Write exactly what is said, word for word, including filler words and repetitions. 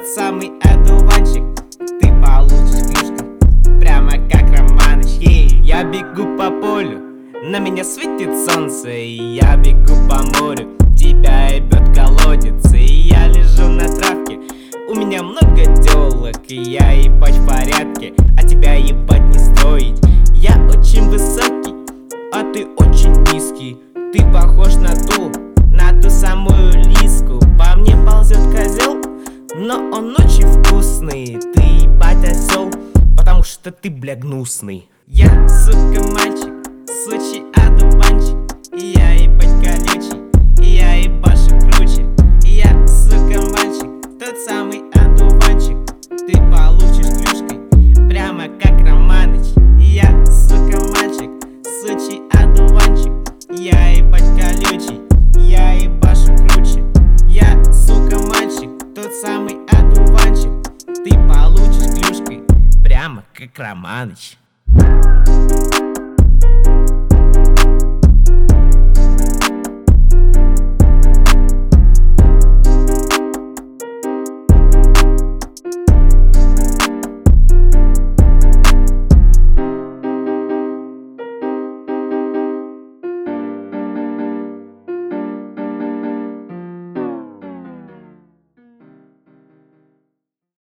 самый одуванчик. Ты получишь клюшкой, прямо как Романыч. Ей, я бегу по полю, на меня светит солнце. И я бегу по морю, тебя ебет колодец. И я лежу на травке, у меня много тёлок. И я ебать в порядке, а тебя ебать не стоит. Я очень высокий, а ты очень низкий. Ты похож на ту, на ту самую лиску. По мне ползет козел, но он очень вкусный. Ты ебать осел, потому что ты, бля, гнусный. Я, сука, мальчик, сучий одуванчик. И я ебать колючий, и я ебашу круче. И я, сука, мальчик, тот самый одуванчик. Ты получишь клюшкой, прямо как Романыч. И я, сука, мальчик, сучий одуванчик. Я ебать колючий, я ебашу круче. Я, сука, мальчик, тот самый одуванчик. Ты получишь клюшкой, прямо как Романыч.